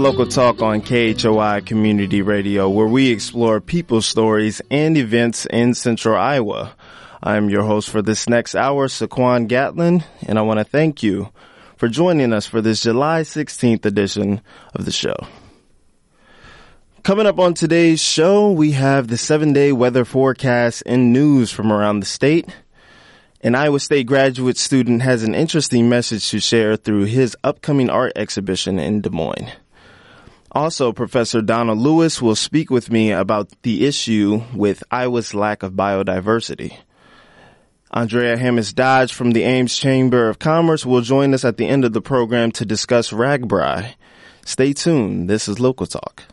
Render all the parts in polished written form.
Local Talk on KHOI Community Radio, where we explore people's stories and events in Central Iowa. I'm your host for this next hour, Saquon Gatlin, and I want to thank you for joining us for this July 16th edition of the show. Coming up on today's show, we have the 7-day weather forecast and news from around the state. An Iowa State graduate student has an interesting message to share through his upcoming art exhibition in Des Moines. Also, Professor Donna Lewis will speak with me about the issue with Iowa's lack of biodiversity. Andrea Hammis Dodge from the Ames Chamber of Commerce will join us at the end of the program to discuss RAGBRAI. Stay tuned. This is Local Talk.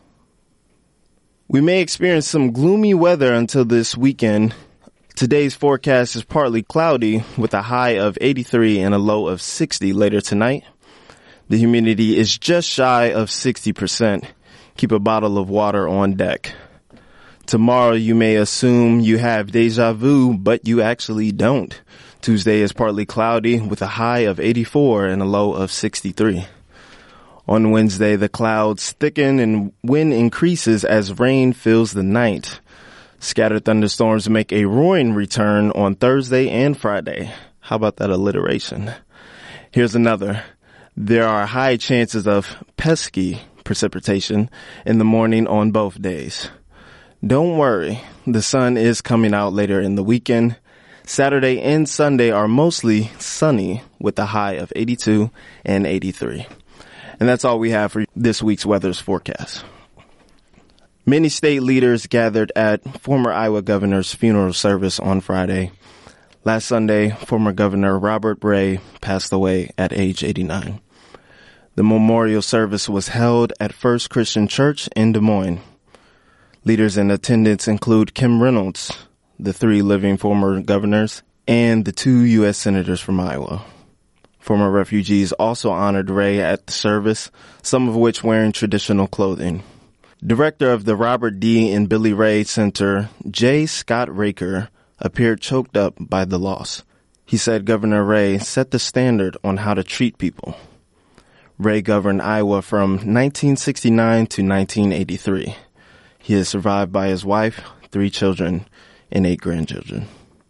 We may experience some gloomy weather until this weekend. Today's forecast is partly cloudy with a high of 83 and a low of 60 later tonight. The humidity is just shy of 60%. Keep a bottle of water on deck. Tomorrow you may assume you have deja vu, but you actually don't. Tuesday is partly cloudy with a high of 84 and a low of 63. On Wednesday, the clouds thicken and wind increases as rain fills the night. Scattered thunderstorms make a roaring return on Thursday and Friday. How about that alliteration? Here's another. There are high chances of pesky precipitation in the morning on both days. Don't worry, the sun is coming out later in the weekend. Saturday and Sunday are mostly sunny with a high of 82 and 83. And that's all we have for this week's weather's forecast. Many state leaders gathered at former Iowa governor's funeral service on Friday. Last Sunday, former Governor Robert Ray passed away at age 89. The memorial service was held at First Christian Church in Des Moines. Leaders in attendance include Kim Reynolds, the 3 living former governors, and the 2 U.S. senators from Iowa. Former refugees also honored Ray at the service, some of which wearing traditional clothing. Director of the Robert D. and Billy Ray Center, J. Scott Raker, appeared choked up by the loss. He said Governor Ray set the standard on how to treat people. Ray governed Iowa from 1969 to 1983. He is survived by his wife, 3 children, and 8 grandchildren.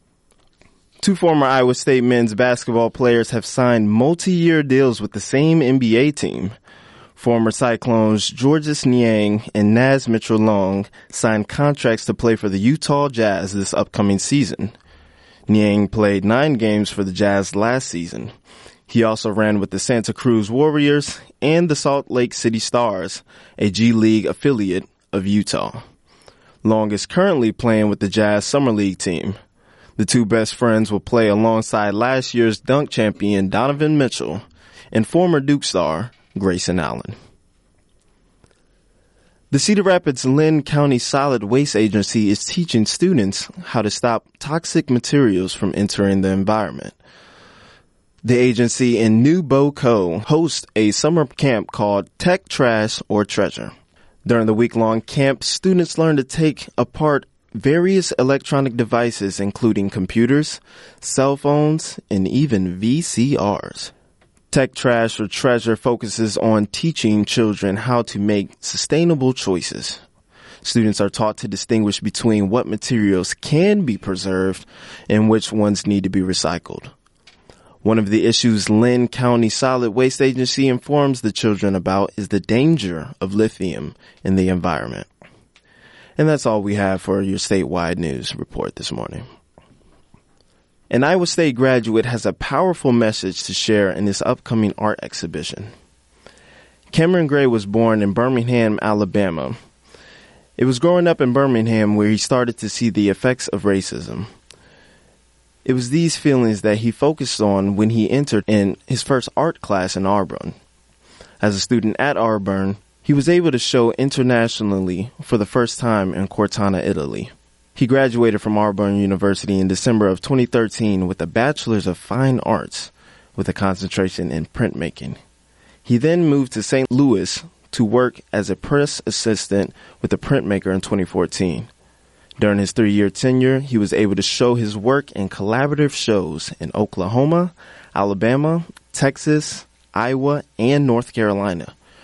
2 former Iowa State men's basketball players have signed multi-year deals with the same NBA team. Former Cyclones Georges Niang and Naz Mitchell-Long signed contracts to play for the Utah Jazz this upcoming season. Niang played 9 games for the Jazz last season. He also ran with the Santa Cruz Warriors and the Salt Lake City Stars, a G League affiliate of Utah. Long is currently playing with the Jazz Summer League team. The 2 best friends will play alongside last year's dunk champion Donovan Mitchell and former Duke star Grayson Allen. The Cedar Rapids Linn County Solid Waste Agency is teaching students how to stop toxic materials from entering the environment. The agency in New Boco hosts a summer camp called Tech Trash or Treasure. During the week-long camp, students learn to take apart various electronic devices, including computers, cell phones, and even VCRs. Tech Trash or Treasure focuses on teaching children how to make sustainable choices. Students are taught to distinguish between what materials can be preserved and which ones need to be recycled. One of the issues Linn County Solid Waste Agency informs the children about is the danger of lithium in the environment. And that's all we have for your statewide news report this morning. An Iowa State graduate has a powerful message to share in this upcoming art exhibition. Cameron Gray was born in Birmingham, Alabama. It was growing up in Birmingham where he started to see the effects of racism. It was these feelings that he focused on when he entered in his first art class in Auburn. As a student at Auburn, he was able to show internationally for the first time in Cortana, Italy. He graduated from Auburn University in December of 2013 with a Bachelor's of Fine Arts with a concentration in printmaking. He then moved to St. Louis to work as a press assistant with a printmaker in 2014. During his 3-year tenure, he was able to show his work in collaborative shows in Oklahoma, Alabama, Texas, Iowa, and North Carolina.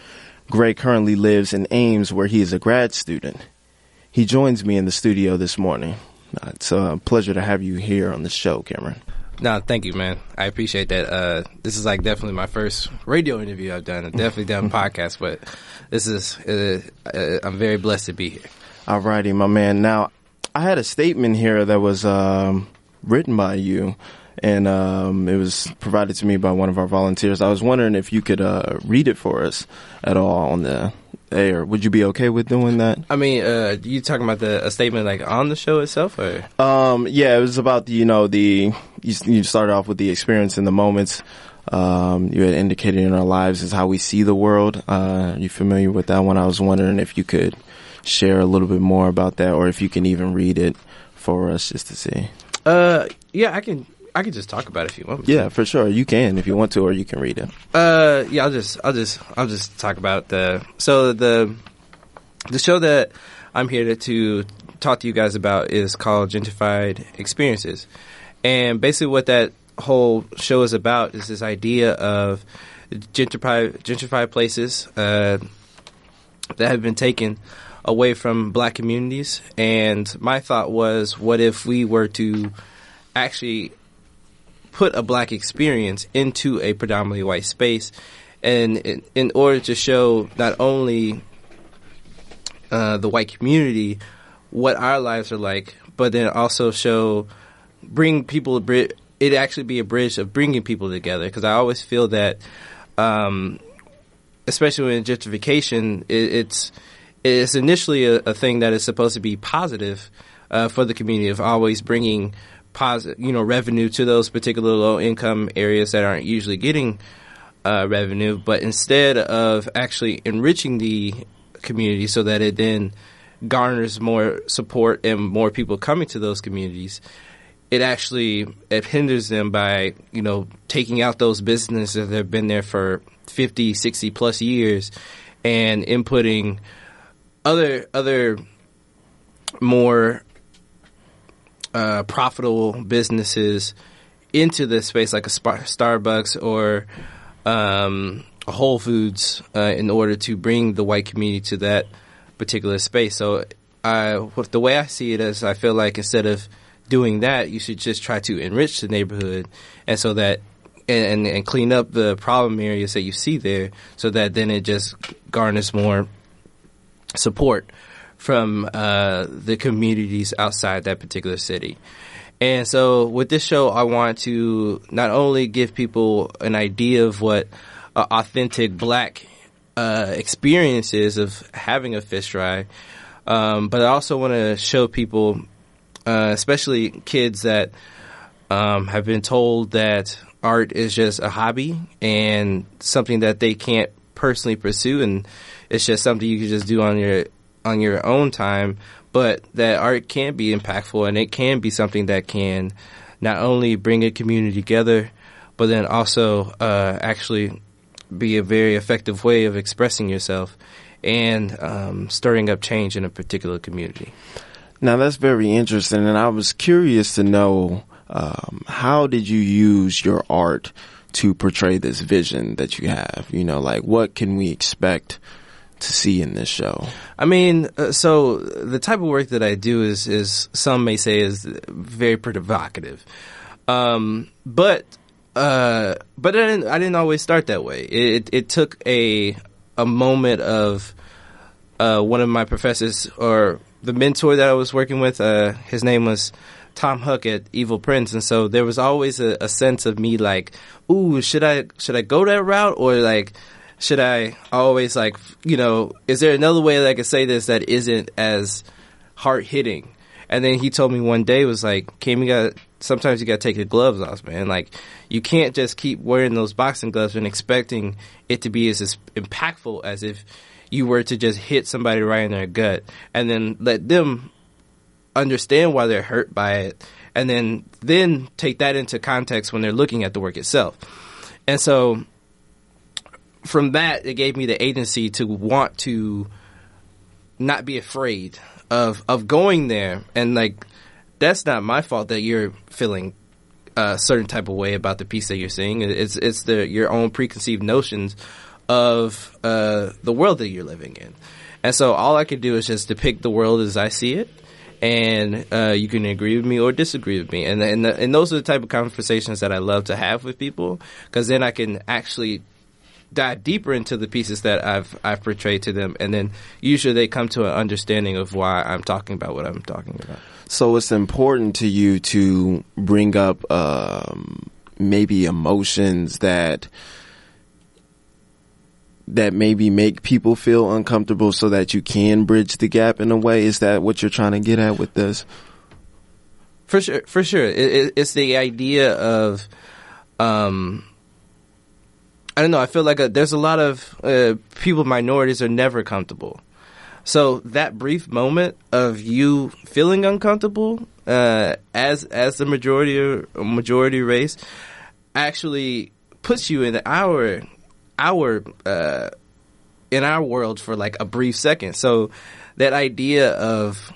Gray currently lives in Ames, where he is a grad student. He joins me in the studio this morning. It's a pleasure to have you here on the show, Cameron. No, thank you, man. I appreciate that. This is like definitely my first radio interview I've done. I've definitely done a podcast, but this is, I'm very blessed to be here. All righty, my man. Now, I had a statement here that was written by you, and it was provided to me by one of our volunteers. I was wondering if you could read it for us at all on the air. Would you be okay with doing that? I mean, you talking about a statement like on the show itself, or? Yeah, it was about you started off with the experience in the moments. You had indicated in our lives is how we see the world. Are you familiar with that one? I was wondering if you could share a little bit more about that, or if you can even read it for us just to see. Yeah, I can just talk about it if you want me to. Yeah, for sure. You can if you want to, or you can read it. Yeah, I'll just talk about the show that I'm here to talk to you guys about is called Gentrified Experiences. And basically what that whole show is about is this idea of gentrified places that have been taken away from black communities. And my thought was, what if we were to actually put a black experience into a predominantly white space, and in order to show not only the white community what our lives are like, but then also bring people it actually be a bridge of bringing people together. Because I always feel that, especially in gentrification, it's initially a thing that is supposed to be positive for the community, of always bringing revenue to those particular low income areas that aren't usually getting revenue. But instead of actually enriching the community so that it then garners more support and more people coming to those communities, it hinders them by, taking out those businesses that have been there for 50, 60 plus years and inputting other more profitable businesses into this space, like a Starbucks or a Whole Foods, in order to bring the white community to that particular space. So the way I see it is, I feel like instead of doing that, you should just try to enrich the neighborhood, and so that and clean up the problem areas that you see there, so that then it just garners more support from the communities outside that particular city. And so with this show, I want to not only give people an idea of what authentic black experience is of having a fish fry, but I also want to show people, especially kids that have been told that art is just a hobby and something that they can't personally pursue, and it's just something you can just do on your own time, but that art can be impactful, and it can be something that can not only bring a community together, but then also actually be a very effective way of expressing yourself and stirring up change in a particular community. Now, that's very interesting, and I was curious to know, how did you use your art to portray this vision that you have? What can we expect to see in this show? I mean, so the type of work that I do is some may say is very provocative, but I didn't always start that way. It took a moment of one of my professors, or the mentor that I was working with. His name was Tom Huck at Evil Prince, and so there was always a sense of me like, ooh, should I go that route, or like, should I always is there another way that I could say this that isn't as hard hitting? And then he told me one day, was like, Cam, sometimes you gotta take your gloves off, man. Like, you can't just keep wearing those boxing gloves and expecting it to be as impactful as if you were to just hit somebody right in their gut and then let them understand why they're hurt by it, and then take that into context when they're looking at the work itself. And so from that, it gave me the agency to want to not be afraid of going there. And like, that's not my fault that you're feeling a certain type of way about the piece that you're seeing. It's your own preconceived notions of the world that you're living in. And so all I can do is just depict the world as I see it. And you can agree with me or disagree with me. And those are the type of conversations that I love to have with people, because then I can actually dive deeper into the pieces that I've portrayed to them, and then usually they come to an understanding of why I'm talking about what I'm talking about. So it's important to you to bring up maybe emotions that maybe make people feel uncomfortable so that you can bridge the gap in a way. Is that what you're trying to get at with this? For sure. It's the idea of, I don't know. I feel like there's a lot of people, minorities are never comfortable. So that brief moment of you feeling uncomfortable as the majority race actually puts you in our in our world for like a brief second. So that idea of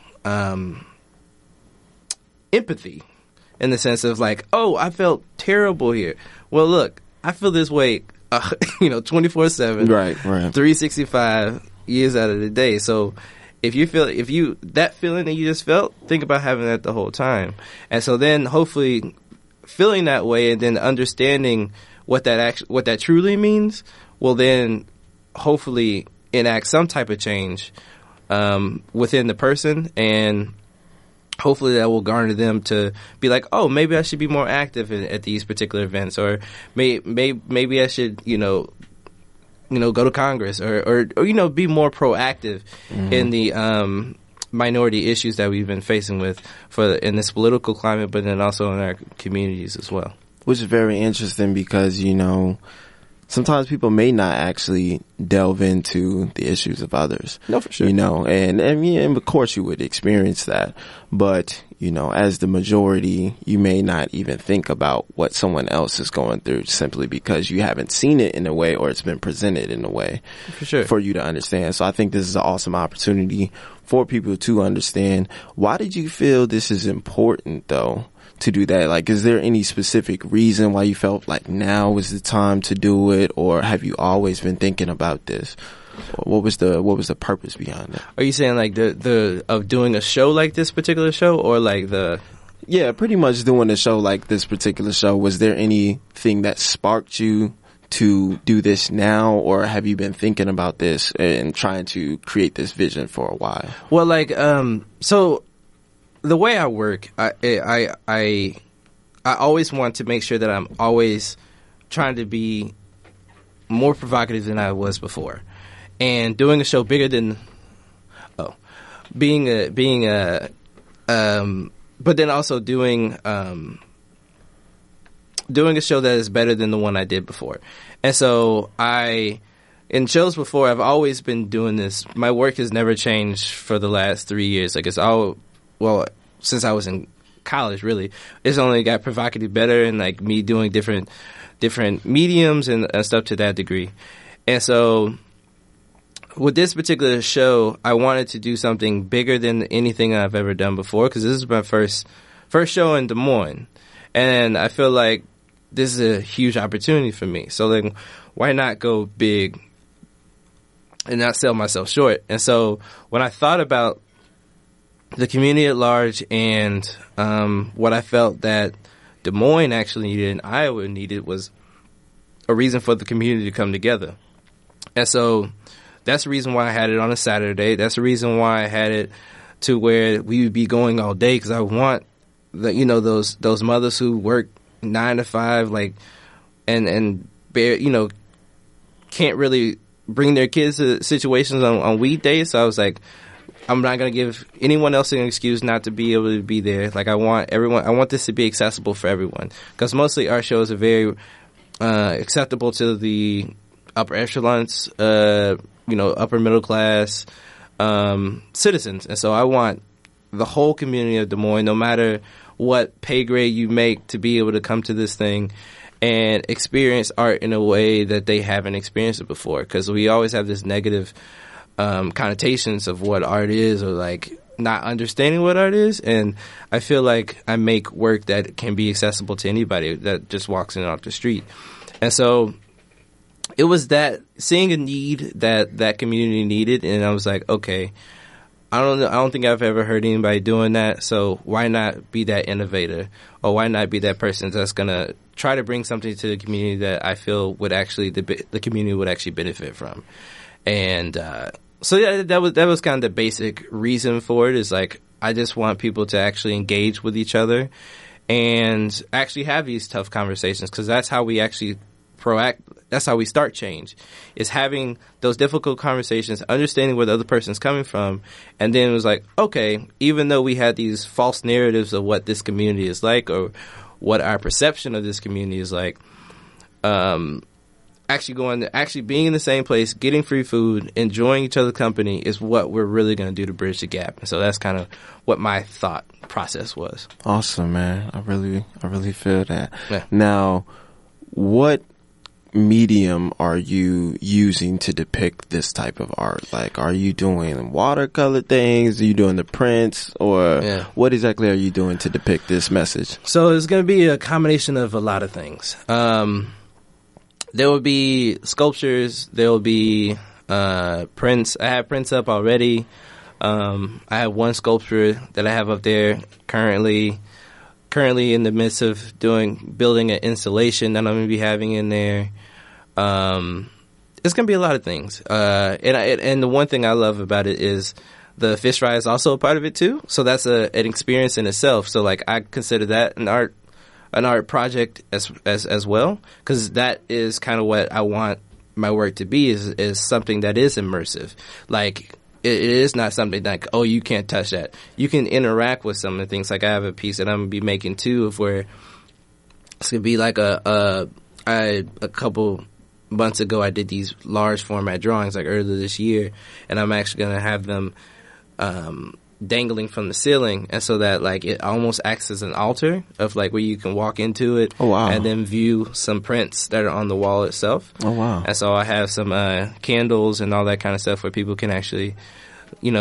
empathy, in the sense of like, oh, I felt terrible here. Well, look, I feel this way. 24/7, right, 365 years out of the day. So if that feeling that you just felt, think about having that the whole time. And so then hopefully feeling that way and then understanding what that truly means will then hopefully enact some type of change within the person, and hopefully that will garner them to be like, oh, maybe I should be more active at these particular events, or maybe I should, go to Congress, or be more proactive in the minority issues that we've been facing with in this political climate, but then also in our communities as well. Which is very interesting because, sometimes people may not actually delve into the issues of others. No, for sure. And of course you would experience that. But, as the majority, you may not even think about what someone else is going through simply because you haven't seen it in a way, or it's been presented in a way for sure for you to understand. So I think this is an awesome opportunity for people to understand. Why did you feel this is important, though, to do that? Like, is there any specific reason why you felt like now was the time to do it, or have you always been thinking about this? What was the purpose behind it? Are you saying like the of doing a show like this particular show, or like Yeah, pretty much doing a show like this particular show. Was there anything that sparked you to do this now, or have you been thinking about this and trying to create this vision for a while? Well, so the way I work, I always want to make sure that I'm always trying to be more provocative than I was before, and doing a show bigger than, but then also doing a show that is better than the one I did before. And so in shows before, I've always been doing this. My work has never changed for the last 3 years. Like, since I was in college, really, it's only got provocative better, and like me doing different mediums and stuff to that degree. And so with this particular show, I wanted to do something bigger than anything I've ever done before, because this is my first show in Des Moines, and I feel like this is a huge opportunity for me. So like, why not go big and not sell myself short? And so when I thought about the community at large and what I felt that Des Moines actually needed and Iowa needed was a reason for the community to come together. And so that's the reason why I had it on a Saturday. That's the reason why I had it to where we would be going all day, because I want those mothers who work 9 to 5, like, and can't really bring their kids to situations on weekdays. So I was like, I'm not going to give anyone else an excuse not to be able to be there. Like, I want this to be accessible for everyone, because mostly our shows are very acceptable to the upper echelons, upper middle class citizens. And so I want the whole community of Des Moines, no matter what pay grade you make, to be able to come to this thing and experience art in a way that they haven't experienced it before. Because we always have this negative connotations of what art is, or like not understanding what art is. And I feel like I make work that can be accessible to anybody that just walks in off the street. And so it was that seeing a need that community needed, and I was like, okay, I don't think I've ever heard anybody doing that. So why not be that innovator, or why not be that person that's gonna try to bring something to the community that I feel would actually the community would actually benefit from. And so yeah, that was kind of the basic reason for it. Is like I just want people to actually engage with each other and actually have these tough conversations, because that's how we actually that's how we start change, is having those difficult conversations, understanding where the other person's coming from. And then it was like, okay, even though we had these false narratives of what this community is like, or what our perception of this community is like, actually being in the same place, getting free food, enjoying each other's company is what we're really going to do to bridge the gap. And so that's kind of what my thought process was. Awesome, man. I really feel that. Yeah. Now, what medium are you using to depict this type of art? Like, are you doing watercolor things? Are you doing the prints? Or what exactly are you doing to depict this message? So it's going to be a combination of a lot of things. There will be sculptures. There will be prints. I have prints up already. I have one sculpture that I have up there currently in the midst of building an installation that I'm going to be having in there. It's going to be a lot of things. And the one thing I love about it is the fish fry is also a part of it too. So that's an experience in itself. So like I consider that an art project as well, because that is kind of what I want my work to be, is something that is immersive. Like it is not something like, oh, you can't touch that. You can interact with some of the things. Like I have a piece that I'm gonna be making too, of where it's gonna be like a couple months ago I did these large format drawings like earlier this year, and I'm actually gonna have them dangling from the ceiling, and so that like it almost acts as an altar of like where you can walk into it. Oh, wow. And then view some prints that are on the wall itself. Oh, wow. And so I have some candles and all that kind of stuff where people can actually, get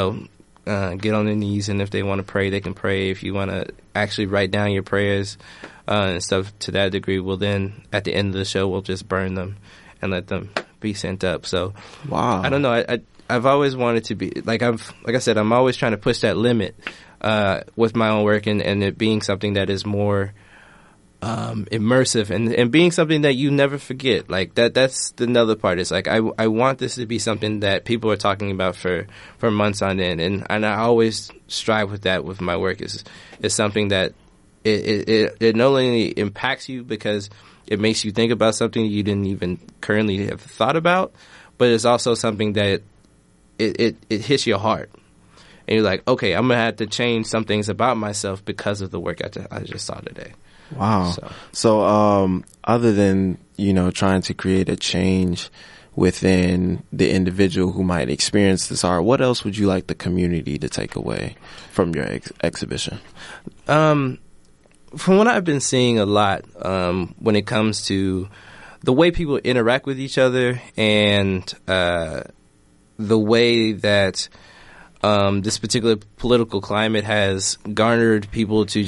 on their knees, and if they want to pray, they can pray. If you want to actually write down your prayers and stuff to that degree, well then at the end of the show we'll just burn them and let them be sent up. So wow. I don't know, I've always wanted to be like I said, I'm always trying to push that limit with my own work, and it being something that is more immersive and being something that you never forget. Like that's another part. It's like I want this to be something that people are talking about for months on end, and I always strive with that with my work. Is something that it not only impacts you because it makes you think about something you didn't even currently have thought about, but it's also something that it hits your heart, and you're like, okay, I'm gonna have to change some things about myself because of the work I just saw today. Wow. So other than trying to create a change within the individual who might experience this art, what else would you like the community to take away from your exhibition? From what I've been seeing a lot, when it comes to the way people interact with each other, and the way that this particular political climate has garnered people to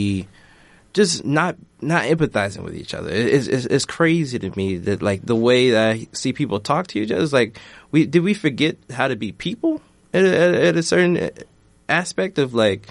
just not empathizing with each other. It's crazy to me that like the way that I see people talk to each other is like, did we forget how to be people at a certain aspect of like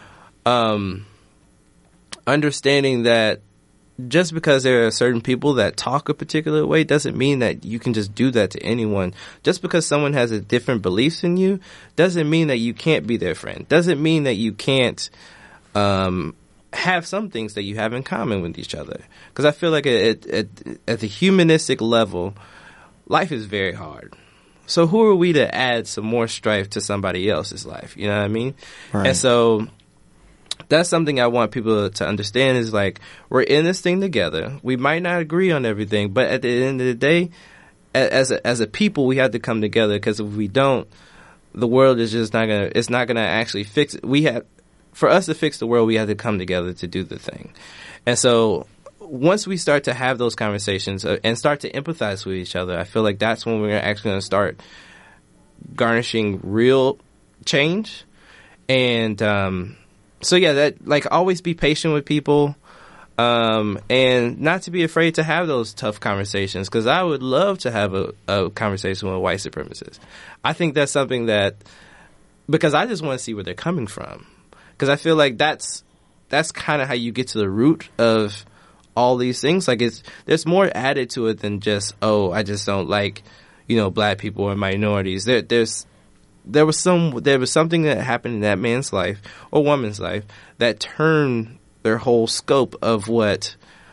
understanding that just because there are certain people that talk a particular way doesn't mean that you can just do that to anyone. Just because someone has a different beliefs than you doesn't mean that you can't be their friend. Doesn't mean that you can't have some things that you have in common with each other. Because I feel like at the humanistic level, life is very hard. So who are we to add some more strife to somebody else's life? You know what I mean? Right. And so that's something I want people to understand, is like, we're in this thing together. We might not agree on everything, but at the end of the day, as a people, we have to come together, because if we don't, the world is just not gonna actually fix it. For us to fix the world, we have to come together to do the thing. And so once we start to have those conversations and start to empathize with each other, I feel like that's when we're actually going to start garnishing real change. And so yeah, that like always be patient with people. And not to be afraid to have those tough conversations, because I would love to have a conversation with white supremacists. I think that's something that, because I just want to see where they're coming from, because I feel like that's kind of how you get to the root of all these things. Like, there's more added to it than just, oh, I just don't like, black people or minorities. There was something that happened in that man's life or woman's life that turned their whole scope of what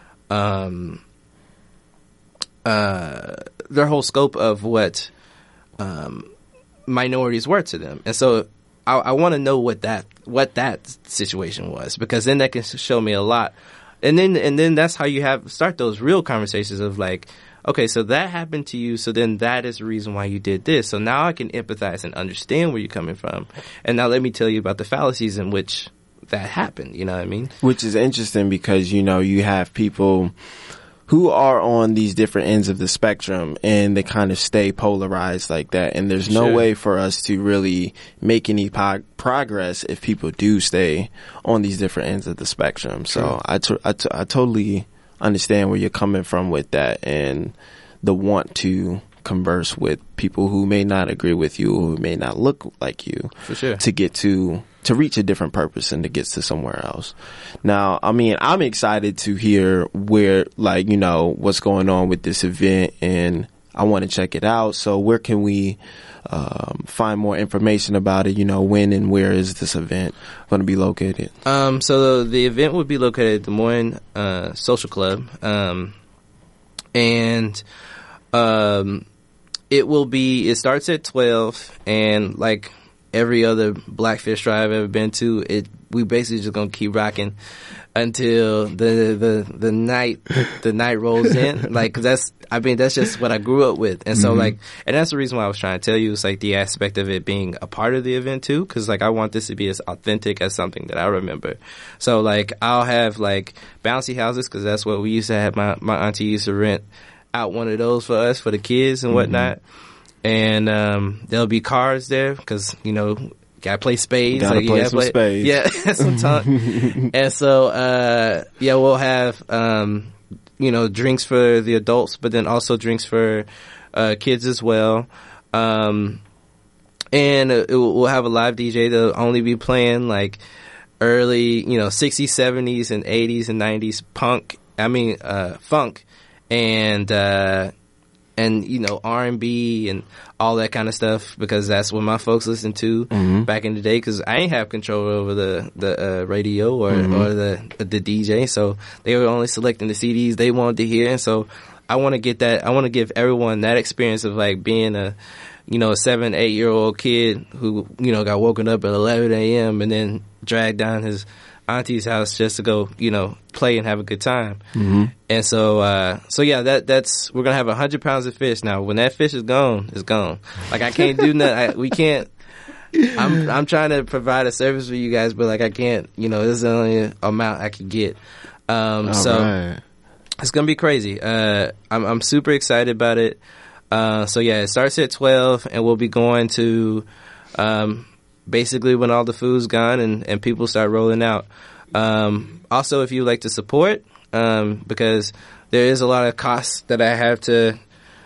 minorities were to them. And so I want to know what that situation was, because then that can show me a lot. And then that's how you start those real conversations of like, okay, so that happened to you, so then that is the reason why you did this. So now I can empathize and understand where you're coming from. And now let me tell you about the fallacies in which that happened, you know what I mean? Which is interesting because, you have people who are on these different ends of the spectrum and they kind of stay polarized like that. And there's no way for us to really make any progress if people do stay on these different ends of the spectrum. So I totally understand where you're coming from with that and the want to converse with people who may not agree with you, who may not look like you, for sure, to reach a different purpose and to get to somewhere else. Now, I mean, I'm excited to hear where, what's going on with this event, and I want to check it out. So where can we find more information about it? When and where is this event going to be located? So the event would be located at Des Moines Social Club. It starts at 12, and like every other Blackfish Drive I've ever been to, we basically just gonna keep rocking until the night rolls in. Like, 'cause that's just what I grew up with. And so and that's the reason why I was trying to tell you, it's like the aspect of it being a part of the event too, 'cause like I want this to be as authentic as something that I remember. So like I'll have like bouncy houses, 'cause that's what we used to have. My auntie used to rent out one of those for us, for the kids and whatnot. And there'll be cars there, because gotta play spades. Gotta play some spades. Yeah, some time. And so we'll have drinks for the adults, but then also drinks for kids as well. And we'll have a live DJ that'll only be playing like early 60s, 70s, and 80s and 90s funk, and R&B and all that kind of stuff, because that's what my folks listened to back in the day, because I ain't have control over the radio or the DJ, so they were only selecting the CDs they wanted to hear. And so I want to get that. I want to give everyone that experience of like being a 7, 8 year old kid who got woken up at 11 a.m. and then dragged down his auntie's house just to go, play and have a good time. And so that's, we're gonna have 100 pounds of fish. Now, when that fish is gone, it's gone. Like, I can't do nothing. We can't. I'm trying to provide a service for you guys, but like I can't. This is the only amount I can get. Right. It's gonna be crazy. I'm super excited about it. It starts at 12, and we'll be going to basically when all the food's gone and people start rolling out. Also, if you like to support, because there is a lot of costs that I have to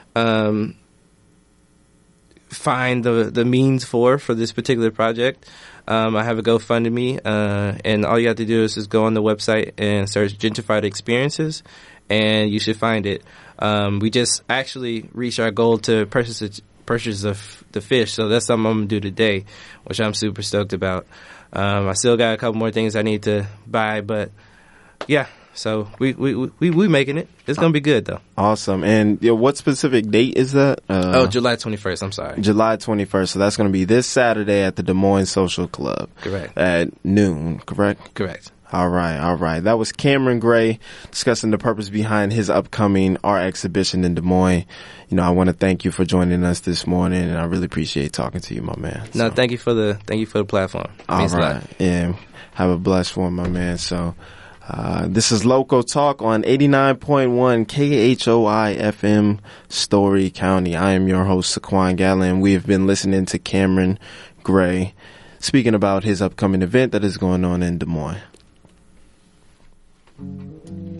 find the means for this particular project. I have a GoFundMe, and all you have to do is just go on the website and search Gentrified Experiences, and you should find it. We just actually reached our goal to purchase the fish, so that's something I'm gonna do today, which I'm super stoked about. I still got a couple more things I need to buy, but yeah. So we making it. It's gonna be good though. Awesome. And what specific date is that? July 21st. I'm sorry. July 21st. So that's gonna be this Saturday at the Des Moines Social Club. Correct. At noon. Correct. Correct. All right. That was Cameron Gray discussing the purpose behind his upcoming art exhibition in Des Moines. I want to thank you for joining us this morning, and I really appreciate talking to you, my man. No, thank you for the platform. It means a lot. Yeah. Have a blessed one, my man. So, this is Local Talk on 89.1 KHOI FM, Story County. I am your host, Saquon Gallen. We have been listening to Cameron Gray speaking about his upcoming event that is going on in Des Moines.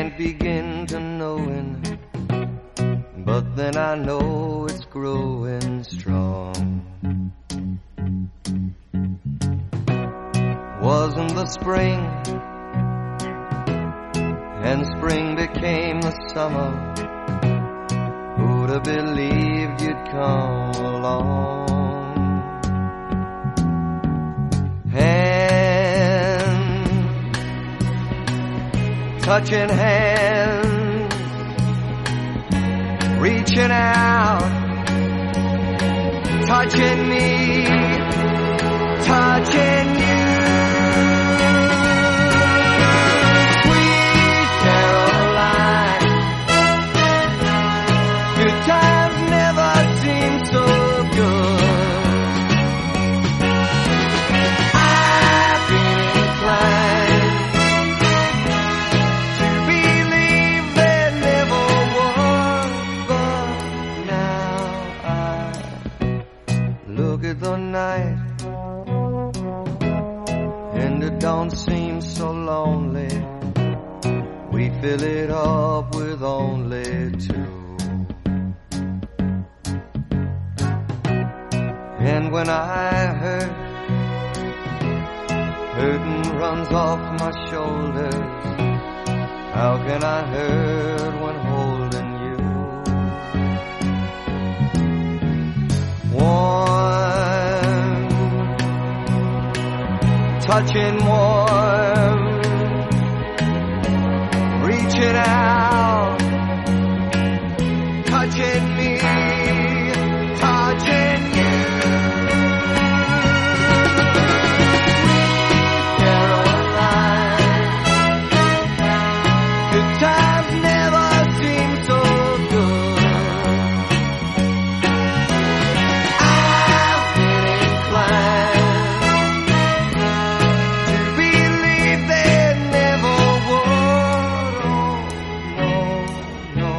can't begin to knowing, but then I know it's growing strong. Wasn't the spring, and spring became the summer. Who'd have believed you'd come along? Hand, touching hands, reaching out, touching me, touching you. Sweet Caroline, good times never seem so good. I've been inclined to believe there never was, but now I look at the night and it don't seem so lonely. We fill it up with only two. And when I hurt, hurting runs off my shoulders. How can I hurt when holding you? Warm, touching warm, reaching out, touching me, touching you. Caroline, good times never seem so good. I've been inclined to believe there never was. Oh, no,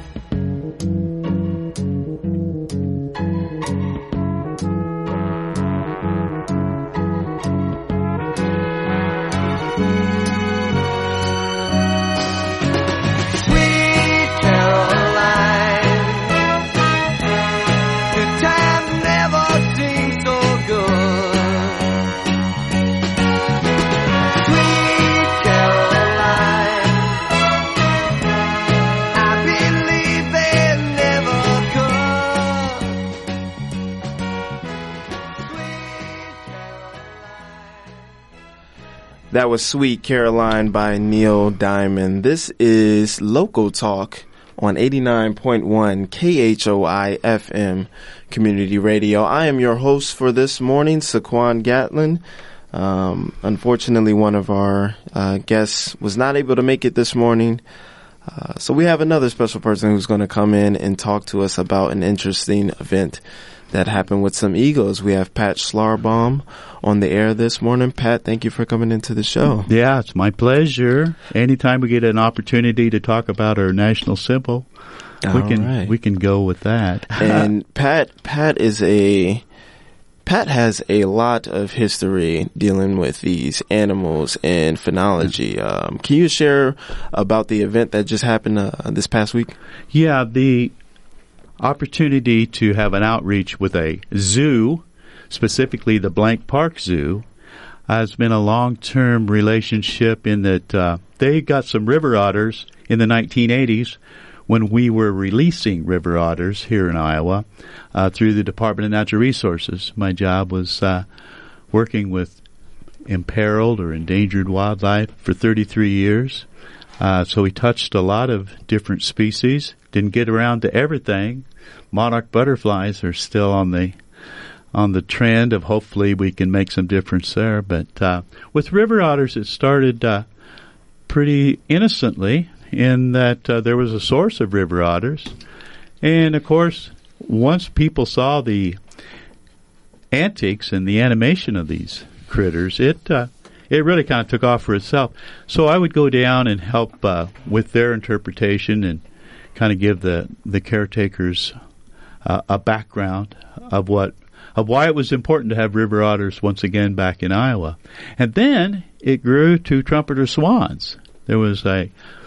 Sweet Caroline, good times never seem so good. Sweet Caroline, I believe they never could. Sweet Caroline. That was Sweet Caroline by Neil Diamond. This is Local Talk on 89.1 KHOI FM Community Radio. I am your host for this morning, Saquon Gatlin. Unfortunately, one of our guests was not able to make it this morning. So we have another special person who's going to come in and talk to us about an interesting event that happened with some Eagles. We have Pat Schlarbaum on the air this morning. Pat, thank you for coming into the show. Yeah, it's my pleasure. Anytime we get an opportunity to talk about our national symbol, we can go with that. And Pat has a lot of history dealing with these animals and phenology. Can you share about the event that just happened this past week? Yeah, the opportunity to have an outreach with a zoo, specifically the Blank Park Zoo, has been a long-term relationship in that they got some river otters in the 1980s when we were releasing river otters here in Iowa through the Department of Natural Resources. My job was working with imperiled or endangered wildlife for 33 years. So we touched a lot of different species. Didn't get around to everything. Monarch butterflies are still on the trend of hopefully we can make some difference there. But with river otters, it started pretty innocently in that there was a source of river otters. And, of course, once people saw the antics and the animation of these critters, it really kind of took off for itself. So I would go down and help with their interpretation and kind of give the caretakers a background of why it was important to have river otters once again back in Iowa. And then it grew to trumpeter swans. There was a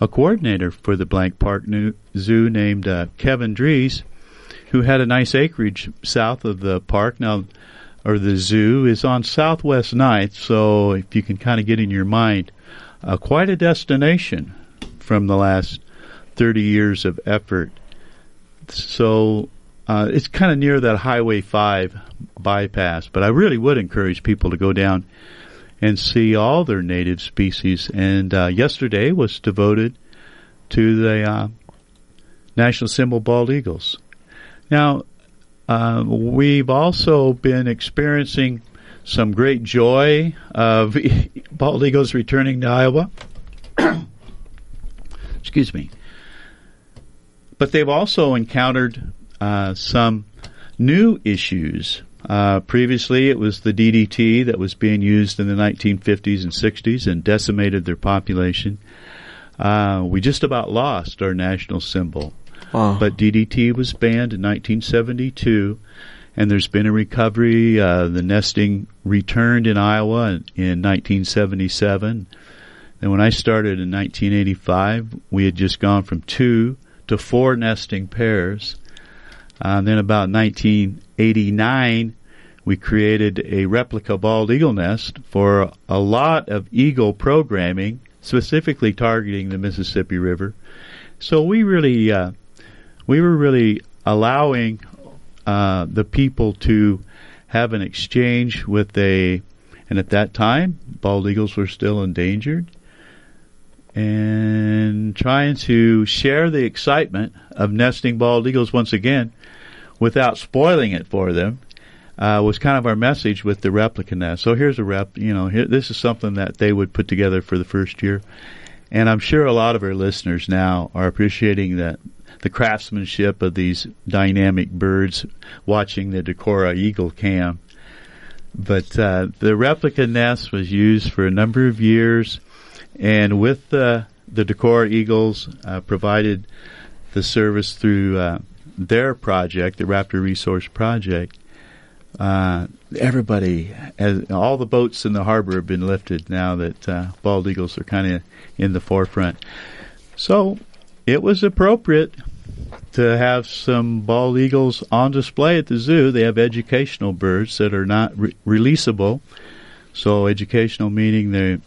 a coordinator for the Blank Park Zoo named Kevin Dries, who had a nice acreage south of the park. Now, or the zoo is on Southwest 9th, so if you can kind of get in your mind, quite a destination from the last 30 years of effort. So it's kind of near that Highway 5 bypass, but I really would encourage people to go down and see all their native species. And yesterday was devoted to the national symbol bald eagles. Now, we've also been experiencing some great joy of bald eagles returning to Iowa. Excuse me. But they've also encountered some new issues. Previously, it was the DDT that was being used in the 1950s and 60s and decimated their population. We just about lost our national symbol. Wow. But DDT was banned in 1972, and there's been a recovery. The nesting returned in Iowa in 1977. And when I started in 1985, we had just gone from 2 to 4 nesting pairs. Then about 1989, we created a replica bald eagle nest for a lot of eagle programming, specifically targeting the Mississippi River. So we were really allowing the people to have an exchange with and at that time, bald eagles were still endangered, and trying to share the excitement of nesting bald eagles once again without spoiling it for them was kind of our message with the replica nest. So here's a this is something that they would put together for the first year. And I'm sure a lot of our listeners now are appreciating the craftsmanship of these dynamic birds watching the Decorah Eagle Cam. But the replica nest was used for a number of years, and with the Decorah Eagles provided the service through their project, the Raptor Resource Project. Everybody, all the boats in the harbor have been lifted now that bald eagles are kind of in the forefront. So it was appropriate to have some bald eagles on display at the zoo. They have educational birds that are not releasable. So educational meaning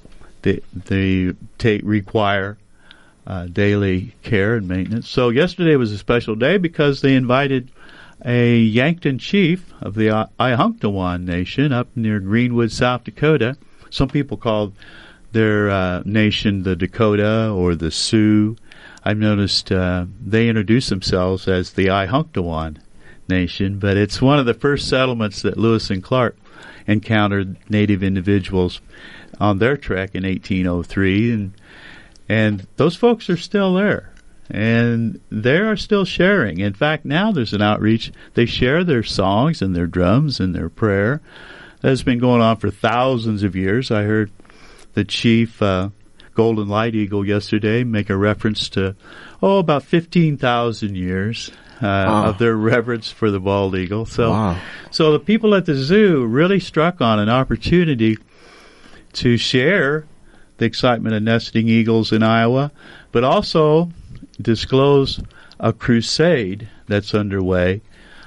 they require daily care and maintenance. So yesterday was a special day because they invited a Yankton chief of the Ihunktawan Nation up near Greenwood, South Dakota. Some people call their nation the Dakota or the Sioux. I've noticed they introduce themselves as the Ihunktawan Nation, but it's one of the first settlements that Lewis and Clark encountered native individuals on their trek in 1803, and those folks are still there. And they are still sharing. In fact, now there's an outreach. They share their songs and their drums and their prayer. That has been going on for thousands of years. I heard the chief Golden Light Eagle yesterday make a reference to, about 15,000 years of their reverence for the bald eagle. So the people at the zoo really struck on an opportunity to share the excitement of nesting eagles in Iowa, but also disclose a crusade that's underway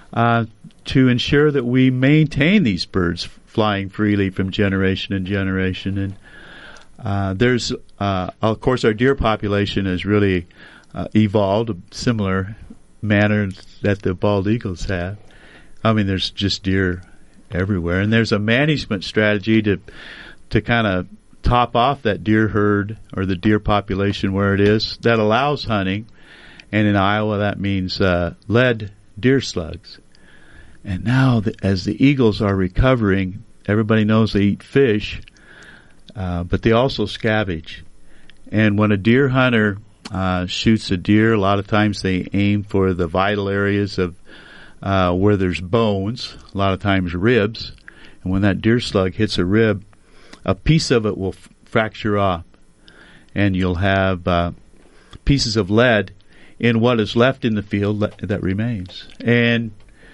to ensure that we maintain these birds flying freely from generation to generation. And there's, of course, our deer population has really evolved a similar manner that the bald eagles have. I mean, there's just deer everywhere, and there's a management strategy to kind of top off that deer herd or the deer population where it is that allows hunting. And in Iowa, that means lead deer slugs. And now, as the eagles are recovering, everybody knows they eat fish, but they also scavenge. And when a deer hunter shoots a deer, a lot of times they aim for the vital areas of where there's bones, a lot of times ribs. And when that deer slug hits a rib, a piece of it will fracture off, and you'll have pieces of lead in what is left in the field that remains. And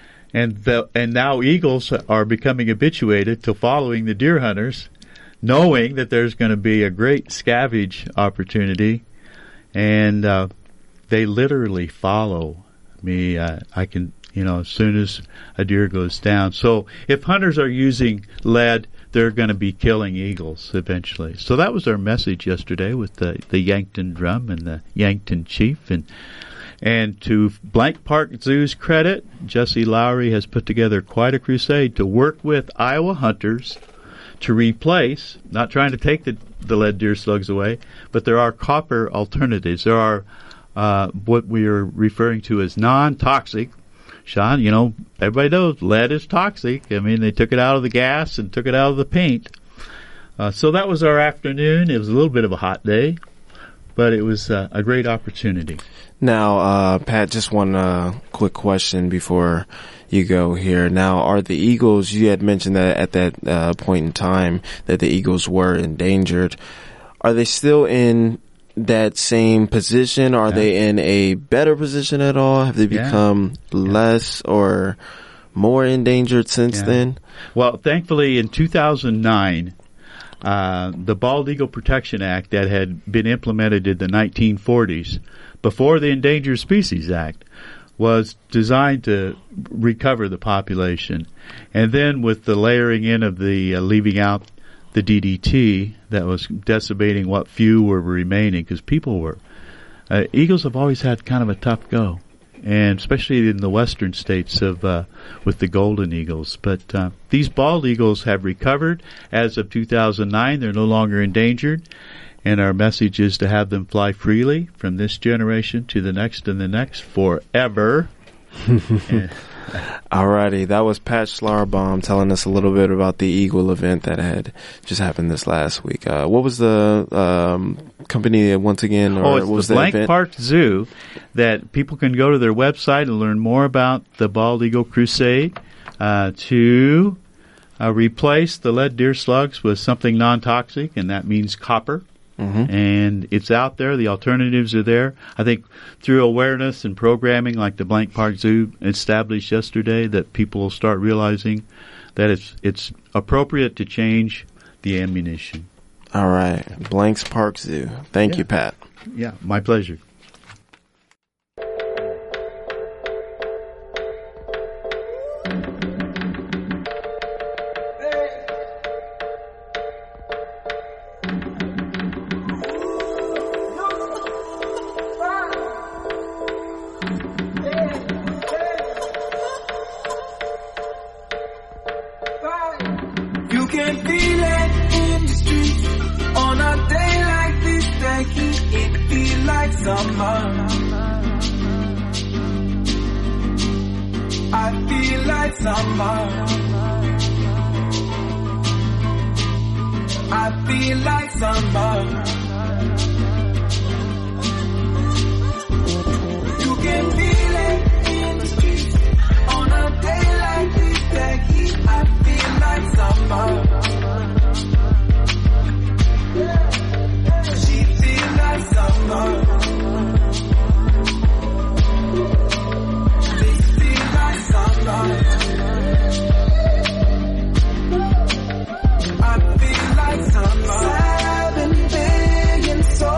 now eagles are becoming habituated to following the deer hunters, knowing that there's going to be a great scavenge opportunity. and they literally follow me. I can, as soon as a deer goes down. So if hunters are using lead, they're going to be killing eagles eventually. So that was our message yesterday with the Yankton drum and the Yankton chief. And to Blank Park Zoo's credit, Jesse Lowry has put together quite a crusade to work with Iowa hunters to replace, not trying to take the lead deer slugs away, but there are copper alternatives. There are what we are referring to as non-toxic. Sean, everybody knows lead is toxic. I mean, they took it out of the gas and took it out of the paint. So that was our afternoon. It was a little bit of a hot day, but it was a great opportunity. Now, Pat, just one quick question before you go here. Now, are the eagles, you had mentioned that at that point in time that the eagles were endangered. Are they still in that same position? Are they in a better position at all? Have they become less or more endangered since then? Well, thankfully, in 2009, the Bald Eagle Protection Act that had been implemented in the 1940s, before the Endangered Species Act, was designed to recover the population. And then with the layering in of the leaving out the DDT that was decimating what few were remaining, because people were eagles have always had kind of a tough go, and especially in the western states of with the golden eagles. But these bald eagles have recovered as of 2009. They're no longer endangered, and our message is to have them fly freely from this generation to the next and the next forever. Alrighty, that was Pat Schlarbaum telling us a little bit about the Eagle event that had just happened this last week. What was the company once again? Or it's what was the Blank event? Park Zoo. That people can go to their website and learn more about the Bald Eagle Crusade to replace the lead deer slugs with something non-toxic, and that means copper. Mm-hmm. And it's out there. The alternatives are there. I think through awareness and programming like the Blank Park Zoo established yesterday, that people will start realizing that it's appropriate to change the ammunition. All right. Blank Park Zoo. Thank you, Pat. Yeah, my pleasure. I've been begging so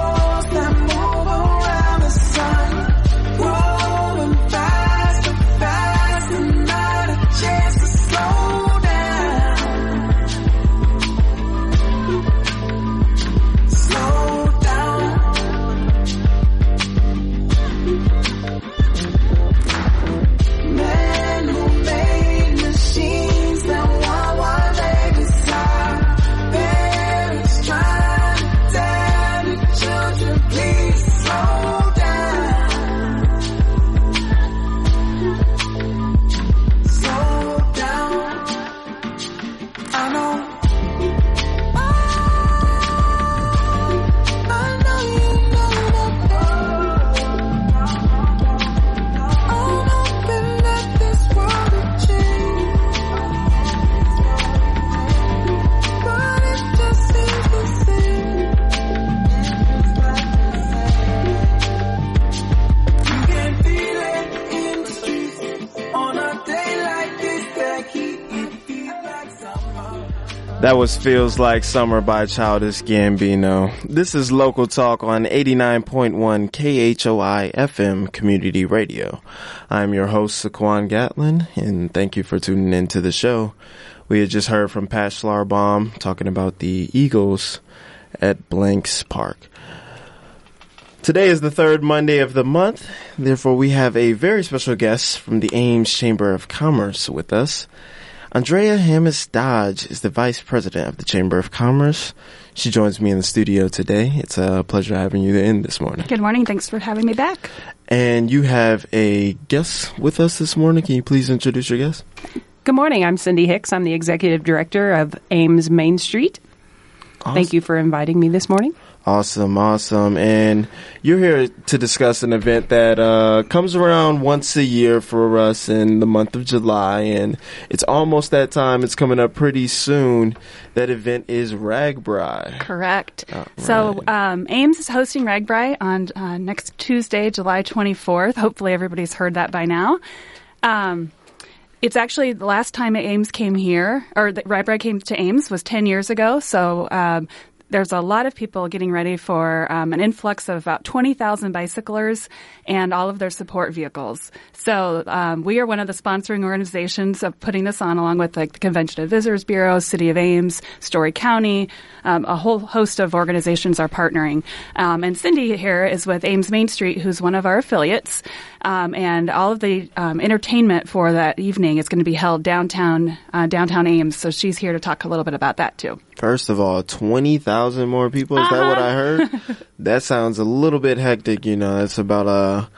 That was Feels Like Summer by Childish Gambino. This is Local Talk on 89.1 KHOI FM Community Radio. I'm your host, Saquon Gatlin, and thank you for tuning in to the show. We had just heard from Pat Schlarbaum talking about the Eagles at Blanks Park. Today is the third Monday of the month. Therefore, we have a very special guest from the Ames Chamber of Commerce with us. Andrea Hammis Dodge is the Vice President of the Chamber of Commerce. She joins me in the studio today. It's a pleasure having you in this morning. Good morning. Thanks for having me back. And you have a guest with us this morning. Can you please introduce your guest? Good morning. I'm Cindy Hicks. I'm the Executive Director of Ames Main Street. Awesome. Thank you for inviting me this morning. Awesome. And you're here to discuss an event that comes around once a year for us in the month of July, and it's almost that time. It's coming up pretty soon. That event is RAGBRAI. Correct. Right. So Ames is hosting RAGBRAI on next Tuesday, July 24th. Hopefully everybody's heard that by now. It's actually the last time Ames came here, or the RAGBRAI came to Ames was 10 years ago. So there's a lot of people getting ready for an influx of about 20,000 bicyclers and all of their support vehicles. So we are one of the sponsoring organizations of putting this on, along with like the Convention of Visitors Bureau, City of Ames, Story County. A whole host of organizations are partnering. And Cindy here is with Ames Main Street, who's one of our affiliates. And all of the entertainment for that evening is going to be held downtown Ames. So she's here to talk a little bit about that too. First of all, 20,000 more people. Is that what I heard? That sounds a little bit hectic. You know, it's about a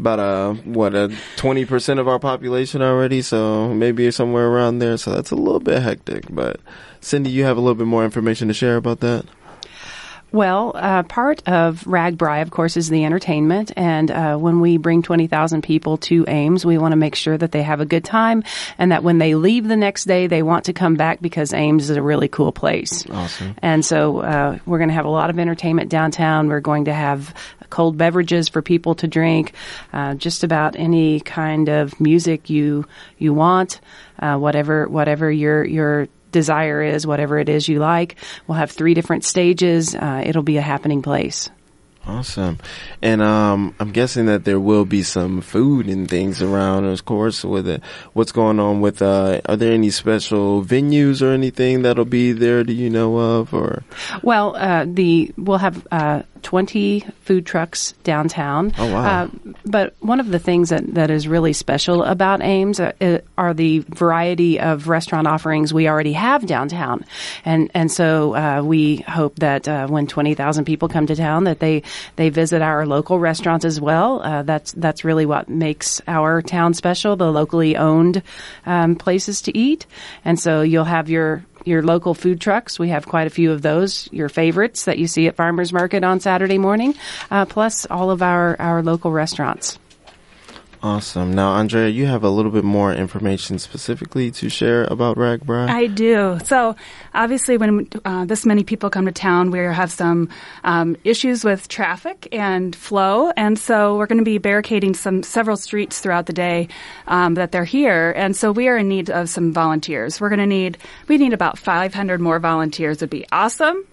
20% of our population already. So maybe somewhere around there. So that's a little bit hectic. But Cindy, you have a little bit more information to share about that? Well, part of RAGBRAI, of course, is the entertainment. And when we bring 20,000 people to Ames, we want to make sure that they have a good time and that when they leave the next day, they want to come back because Ames is a really cool place. Awesome. And so we're going to have a lot of entertainment downtown. We're going to have cold beverages for people to drink, just about any kind of music you want, whatever your desire is, whatever it is you like. We'll have 3 different stages. It'll be a happening place. Awesome. And I'm guessing that there will be some food and things around, of course, with it. What's going on with, are there any special venues or anything that'll be there, do you know of? Or Well, we'll have 20 food trucks downtown. Oh, wow. But one of the things that is really special about Ames are the variety of restaurant offerings we already have downtown. And so we hope that when 20,000 people come to town that they visit our local restaurants as well. That's really what makes our town special, the locally owned places to eat. And so you'll have your local food trucks. We have quite a few of those, your favorites that you see at Farmers Market on Saturday morning, plus all of our local restaurants. Awesome. Now, Andrea, you have a little bit more information specifically to share about RAGBRAI? I do. So, obviously, when this many people come to town, we have some issues with traffic and flow, and so we're going to be barricading several streets throughout the day that they're here, and so we are in need of some volunteers. We need about 500 more volunteers. Would be awesome.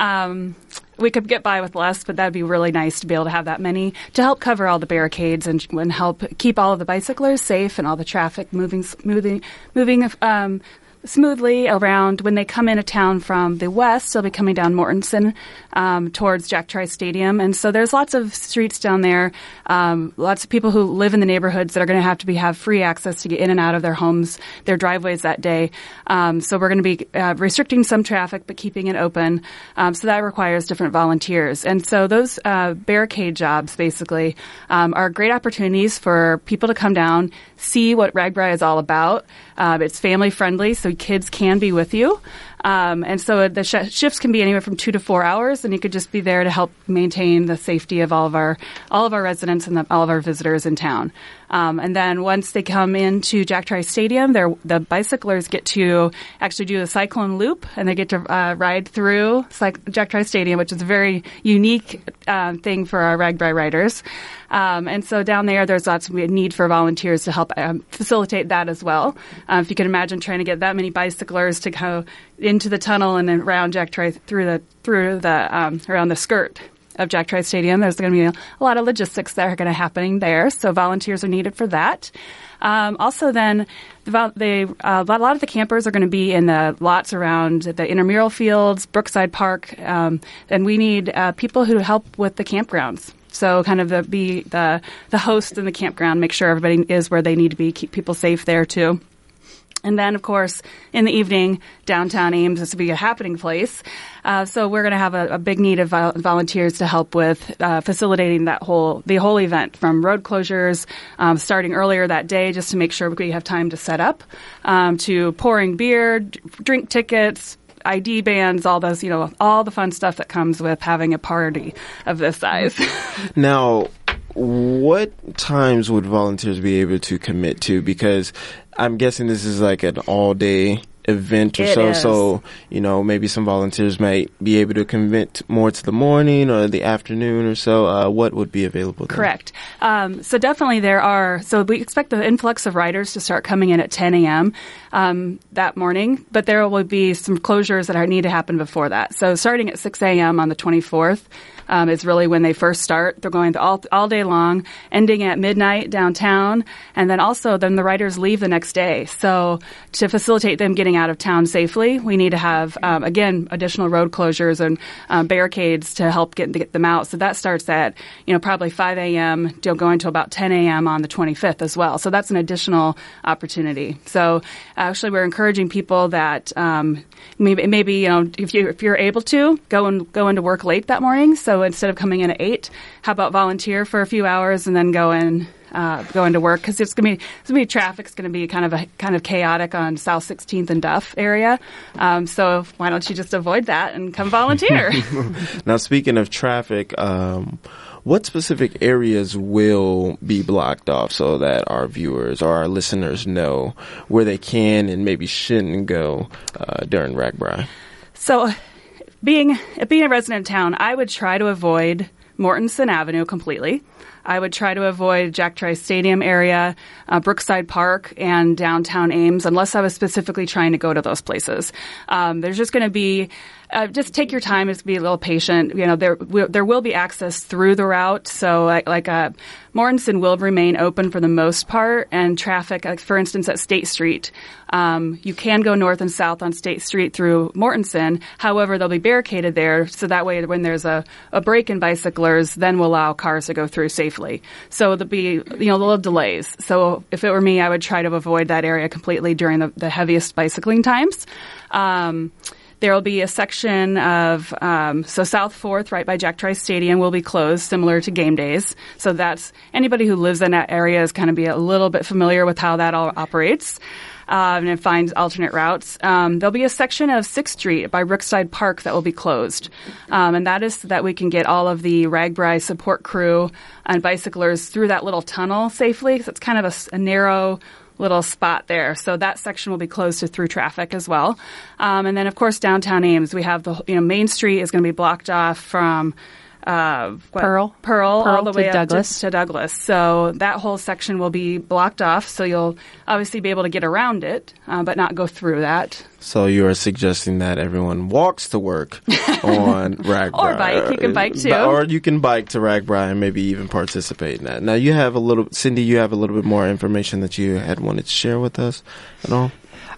We could get by with less, but that'd be really nice to be able to have that many to help cover all the barricades and help keep all of the bicyclers safe and all the traffic moving smoothly around. When they come into town from the west, they'll be coming down Mortensen towards Jack Trice Stadium. And so there's lots of streets down there, lots of people who live in the neighborhoods that are going to have free access to get in and out of their homes, their driveways that day. So we're going to be restricting some traffic but keeping it open. So that requires different volunteers. And so those barricade jobs basically are great opportunities for people to come down, see what RAGBRAI is all about. It's family friendly, so kids can be with you. And so the shifts can be anywhere from 2 to 4 hours, and you could just be there to help maintain the safety of all of our residents and all of our visitors in town. And then once they come into Jack Trice Stadium, the bicyclers get to actually do the Cyclone Loop, and they get to ride through Jack Trice Stadium, which is a very unique thing for our RAGBRAI riders. And so down there's lots of need for volunteers to help facilitate that as well. If you can imagine trying to get that many bicyclers to go into the tunnel and then around Jack Trice through the around the skirt of Jack Trice Stadium. There's going to be a lot of logistics that are going to happen there, so volunteers are needed for that. Also, then a lot of the campers are going to be in the lots around the intramural fields, Brookside Park, and we need people who help with the campgrounds. So kind of be the host in the campground, make sure everybody is where they need to be, keep people safe there too. And then, of course, in the evening, downtown Ames is to be a happening place. So we're going to have a big need of volunteers to help with facilitating the whole event, from road closures, starting earlier that day just to make sure we have time to set up, to pouring beer, drink tickets, ID bands, all those, all the fun stuff that comes with having a party of this size. Now, what times would volunteers be able to commit to? Because I'm guessing this is like an all-day event or so. Is. So, maybe some volunteers might be able to commit more to the morning or the afternoon or so. What would be available then? Correct. So definitely so we expect the influx of riders to start coming in at 10 a.m. That morning, but there will be some closures that need to happen before that. So starting at 6 a.m. on the 24th, is really when they first start. They're going all day long, ending at midnight downtown, and then the riders leave the next day. So to facilitate them getting out of town safely, we need to have, again, additional road closures and barricades to help get them out. So that starts at, probably 5 a.m. going to about 10 a.m. on the 25th as well. So that's an additional opportunity. So actually, we're encouraging people that maybe if you're able to go into work late that morning. So instead of coming in at 8, how about volunteer for a few hours and then go into work, because it's going to be traffic's going to be kind of chaotic on South 16th and Duff area. So why don't you just avoid that and come volunteer? Now, speaking of traffic, what specific areas will be blocked off so that our viewers or our listeners know where they can and maybe shouldn't go during RAGBRAI? So, being a resident in town, I would try to avoid Mortensen Avenue completely. I would try to avoid Jack Trice Stadium area, Brookside Park, and downtown Ames, unless I was specifically trying to go to those places. There's just going to be just take your time. Just be a little patient. There will be access through the route. So Mortensen will remain open for the most part, and traffic, like for instance at State Street, you can go north and south on State Street through Mortensen. However, they'll be barricaded there, so that way when there's a break in bicyclers, then we'll allow cars to go through safely. So there'll be little delays. So if it were me, I would try to avoid that area completely during the heaviest bicycling times. There will be a section of, South 4th, right by Jack Trice Stadium, will be closed, similar to game days. So that's, anybody who lives in that area is kind of be a little bit familiar with how that all operates, and finds alternate routes. There'll be a section of 6th Street by Brookside Park that will be closed. And that is so that we can get all of the RAGBRAI support crew and bicyclers through that little tunnel safely. So it's kind of a narrow little spot there. So that section will be closed to through traffic as well. And then, of course, downtown Ames, we have Main Street is going to be blocked off from Pearl all the way up to Douglas. So that whole section will be blocked off. So you'll obviously be able to get around it, but not go through that. So you are suggesting that everyone walks to work on RAGBRAI. Or bike. You can bike too. Or you can bike to RAGBRAI and maybe even participate in that. Now Cindy, you have a little bit more information that you had wanted to share with us at all?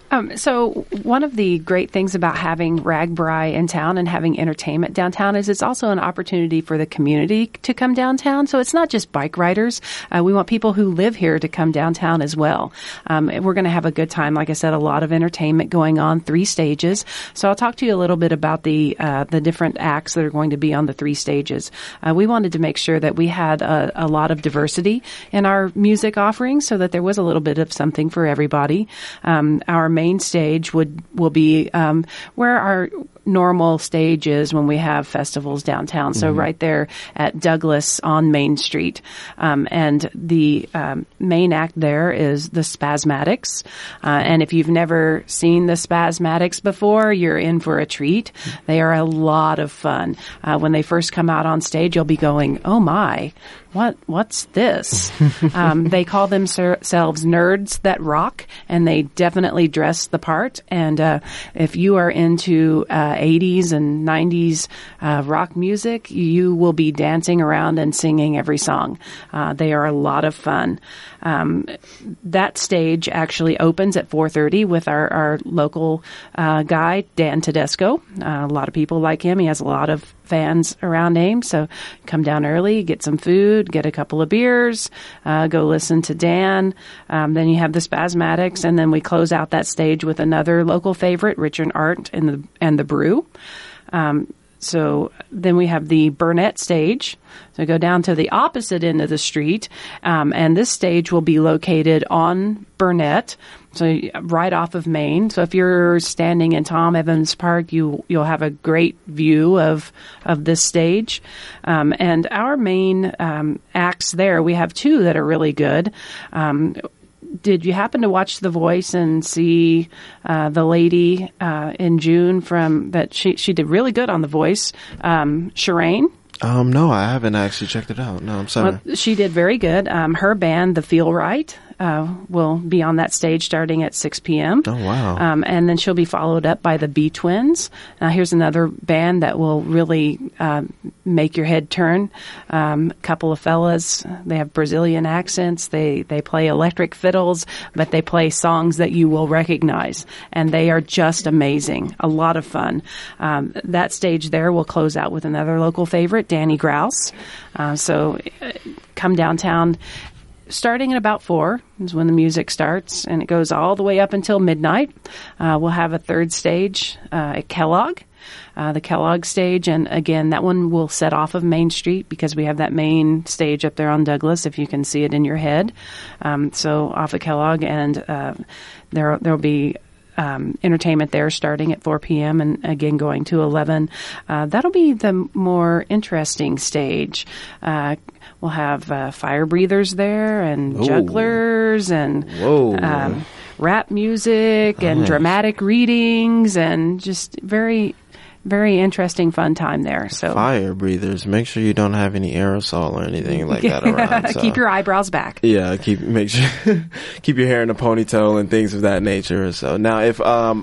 So one of the great things about having RAGBRAI in town and having entertainment downtown is it's also an opportunity for the community to come downtown. So it's not just bike riders. We want people who live here to come downtown as well. We're going to have a good time. Like I said, a lot of entertainment going on, 3 stages. So I'll talk to you a little bit about the different acts that are going to be on the 3 stages. We wanted to make sure that we had a lot of diversity in our music offerings so that there was a little bit of something for everybody. Our main stage will be where normal stage is when we have festivals downtown. So right there at Douglas on Main Street. And the main act there is the Spasmatics. And if you've never seen the Spasmatics before, you're in for a treat. They are a lot of fun. When they first come out on stage, you'll be going, oh my, what's this? They call themselves Nerds That Rock, and they definitely dress the part. And if you are into 80s and 90s rock music, you will be dancing around and singing every song. They are a lot of fun. That stage actually opens at 4:30 with our local guy, Dan Tedesco. A lot of people like him. He has a lot of fans around Ames, so come down early, get some food, get a couple of beers, go listen to Dan. Then you have the Spasmatics, and then we close out that stage with another local favorite, Richard Art and the Brew. So then we have the Burnett stage. So go down to the opposite end of the street, and this stage will be located on Burnett, so right off of Main. So if you're standing in Tom Evans Park, you'll have a great view of this stage. And our main acts there, we have two that are really good. Did you happen to watch The Voice and see the lady in June from that? She did really good on The Voice, Shireen. No, I haven't actually checked it out. No, I'm sorry. Well, she did very good. Her band, The Feel Right, will be on that stage starting at 6 p.m. Oh, wow. And then she'll be followed up by the B Twins. Now, here's another band that will really make your head turn. Couple of fellas. They have Brazilian accents. They play electric fiddles, but they play songs that you will recognize. And they are just amazing. A lot of fun. That stage there will close out with another local favorite, Danny Grouse. So come downtown. Starting at about 4 is when the music starts, and it goes all the way up until midnight. We'll have a third stage at Kellogg, the Kellogg stage, and again, that one will set off of Main Street because we have that main stage up there on Douglas, if you can see it in your head. So off of Kellogg, and there'll be entertainment there starting at 4 p.m. and again going to 11. That'll be the more interesting stage. We'll have fire breathers there and jugglers and rap music and dramatic readings and just very, very interesting, fun time there. So fire breathers. Make sure you don't have any aerosol or anything like that around. So. Keep your eyebrows back. Yeah, make sure keep your hair in a ponytail and things of that nature. So now, if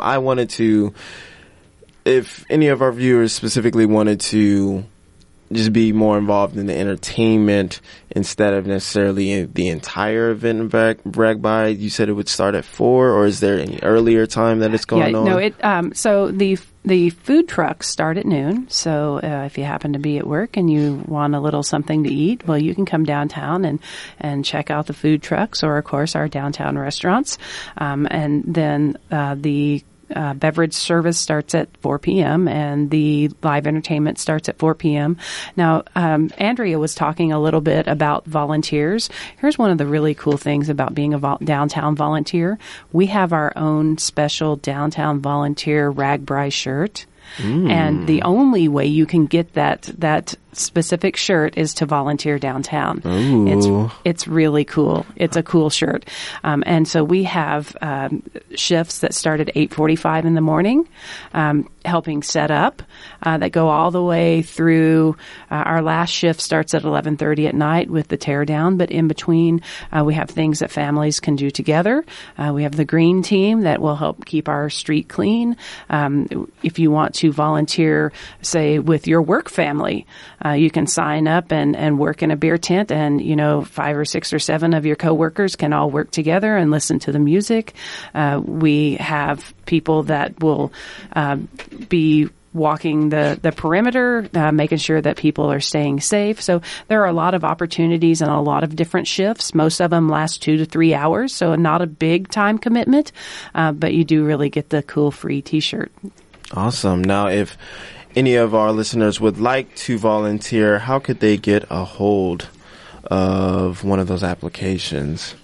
any of our viewers specifically wanted to just be more involved in the entertainment instead of necessarily the entire event in Bragby, you said it would start at 4, or is there any earlier time that it's going on? No, so the food trucks start at noon. So if you happen to be at work and you want a little something to eat, well, you can come downtown and check out the food trucks, or of course our downtown restaurants. And then the beverage service starts at 4 p.m. and the live entertainment starts at 4 p.m. Now, Andrea was talking a little bit about volunteers. Here's one of the really cool things about being a downtown volunteer. We have our own special downtown volunteer RAGBRAI shirt. And the only way you can get that specific shirt is to volunteer downtown. It's really cool. It's a cool shirt. And so we have shifts that start at 8:45 in the morning, helping set up, that go all the way through. Our last shift starts at 11:30 at night with the tear down, but in between we have things that families can do together. We have the green team that will help keep our street clean. If you want to volunteer, say, with your work family, you can sign up and work in a beer tent, and 5 or 6 or 7 of your coworkers can all work together and listen to the music. We have people that will be walking the perimeter, making sure that people are staying safe. So there are a lot of opportunities and a lot of different shifts. Most of them last 2 to 3 hours, so not a big time commitment, but you do really get the cool free T-shirt. Awesome. Now, if any of our listeners would like to volunteer, how could they get a hold of one of those applications?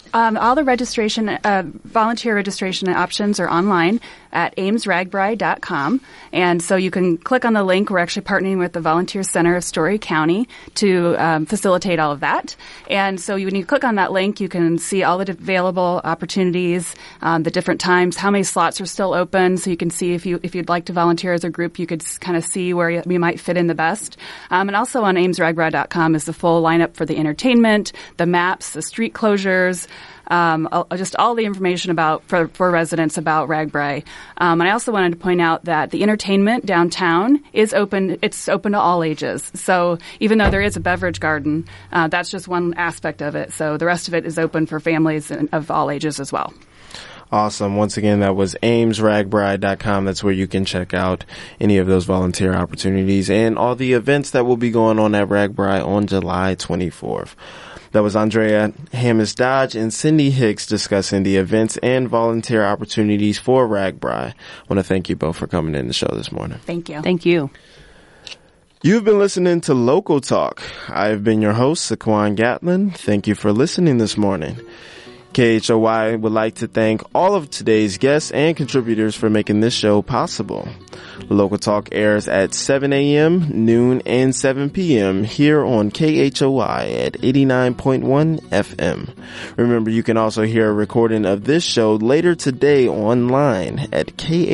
All the volunteer registration options are online at amesragbri.com. And so you can click on the link. We're actually partnering with the Volunteer Center of Story County to facilitate all of that. And so when you click on that link, you can see all the available opportunities, the different times, how many slots are still open. So you can see if you'd like to volunteer as a group, you could kind of see where you might fit in the best. And also on amesragbri.com is the full lineup for the entertainment, the maps, the street closures, just all the information for residents about RAGBRAI. And I also wanted to point out that the entertainment downtown is open. It's open to all ages. So even though there is a beverage garden, that's just one aspect of it. So the rest of it is open for families of all ages as well. Awesome. Once again, that was amesragbri.com. That's where you can check out any of those volunteer opportunities and all the events that will be going on at RAGBRAI on July 24th. That was Andrea Hammis Dodge and Cindy Hicks discussing the events and volunteer opportunities for RAGBRAI. I want to thank you both for coming in the show this morning. Thank you. Thank you. You've been listening to Local Talk. I've been your host, Saquon Gatlin. Thank you for listening this morning. KHOY would like to thank all of today's guests and contributors for making this show possible. Local Talk airs at 7 a.m., noon, and 7 p.m. here on KHOY at 89.1 FM. Remember, you can also hear a recording of this show later today online at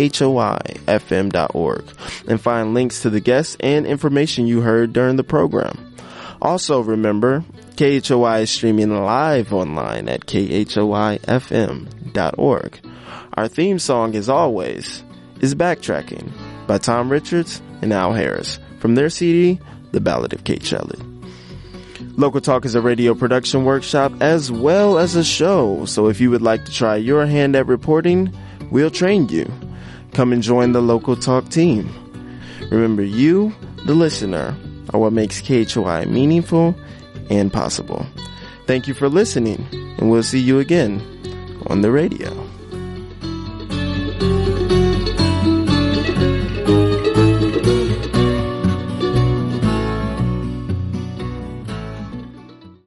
KHOYFM.org and find links to the guests and information you heard during the program. Also, remember, KHOY is streaming live online at KHOYFM.org. Our theme song, as always, is Backtracking by Tom Richards and Al Harris from their CD, The Ballad of Kate Shelley. Local Talk is a radio production workshop as well as a show, so if you would like to try your hand at reporting, we'll train you. Come and join the Local Talk team. Remember, you, the listener, are what makes KHOY meaningful and possible. Thank you for listening, and we'll see you again on the radio.